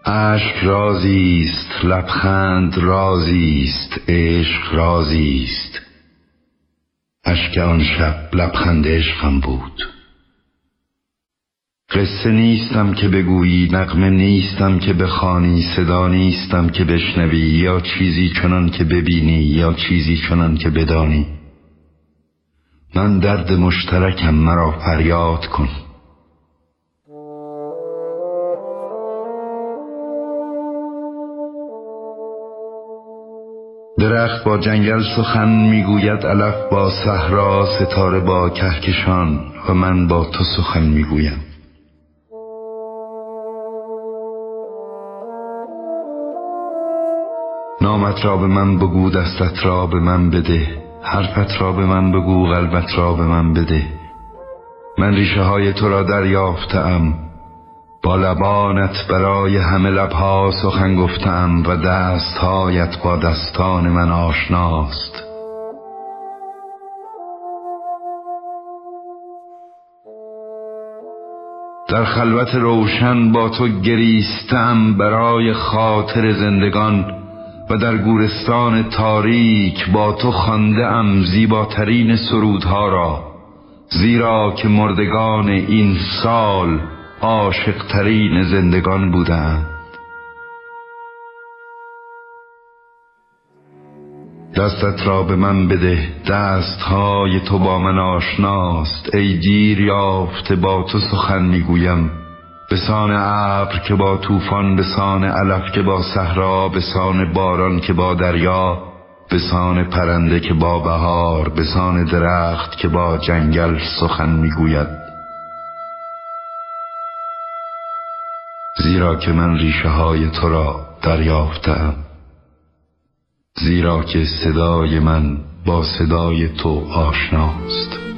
اشک رازی است، لبخند رازی است، عشق رازی است. اشک آن شب لبخند عشقم بود. قصه نیستم که بگویی، نغمه نیستم که بخوانی، صدا نیستم که بشنوی، یا چیزی چنان که ببینی یا چیزی چنان که بدانی. من درد مشترکم، مرا فریاد کن. درخت با جنگل سخن میگوید، علف با صحرا، ستاره با کهکشان، و من با تو سخن میگویم. نامت را به من بگو، دستت را به من بده، حرفت را به من بگو، قلبت را به من بده. من ریشه های تو را دریافتم، با لبانت برای همه لبها سخن گفتم، و دستهایت با دستان من آشناست. در خلوت روشن با تو گریستم برای خاطر زندگان، و در گورستان تاریک با تو خوانده‌ام زیباترین سرودها را، زیرا که مردگان این سال عاشق‌ترین زندگان بودند. دستت را به من بده، دستهای تو با من آشناست. ای دیر یافته با تو سخن میگویم، بسان ابر که با طوفان، بسان علف که با صحرا، بسان باران که با دریا، بسان پرنده که با بهار، بسان درخت که با جنگل سخن میگوید. زیرا که من ریشه های تو را دریافتم، زیرا که صدای من با صدای تو آشناست.